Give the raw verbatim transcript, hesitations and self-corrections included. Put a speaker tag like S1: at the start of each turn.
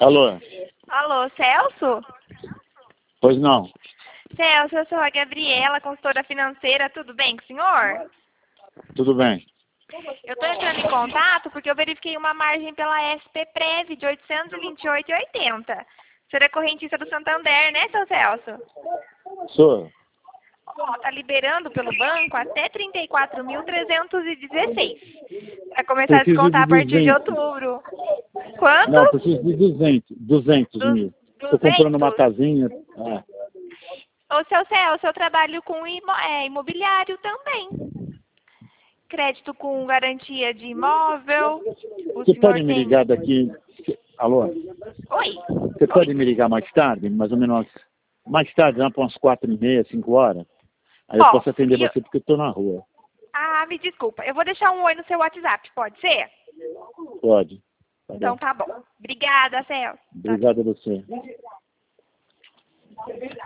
S1: Alô?
S2: Alô, Celso?
S1: Pois não.
S2: Celso, eu sou a Gabriela, consultora financeira, tudo bem com o senhor?
S1: Tudo bem.
S2: Eu estou entrando em contato porque eu verifiquei uma margem pela S P Prev de oitocentos e vinte e oito reais e oitenta centavos. O senhor é correntista do Santander, né, seu Celso?
S1: Sou.
S2: Ó, tá liberando pelo banco até trinta e quatro mil trezentos e dezesseis. Vai começar a
S1: Preciso de
S2: descontar a partir de
S1: duzentos.
S2: outubro. Quanto?
S1: Não, preciso de duzentos. duzentos
S2: Du-
S1: mil. Estou comprando uma
S2: duzentos?
S1: casinha. É.
S2: Ô, seu Celso, eu trabalho com imo é, imobiliário também. Crédito com garantia de imóvel. O
S1: Você
S2: senhor
S1: pode me
S2: tem...
S1: ligar daqui... Alô?
S2: Oi?
S1: Você pode me ligar mais tarde? Mais ou menos mais tarde, lá para umas quatro e meia, cinco horas? Aí eu
S2: Ó,
S1: posso atender
S2: e eu-
S1: você porque eu estou na rua.
S2: Ah, me desculpa. Eu vou deixar um oi no seu WhatsApp, pode ser?
S1: Pode. Tá
S2: Então
S1: bom.
S2: tá bom. Obrigada, Celso. Tchau, tchau.
S1: Obrigado a você.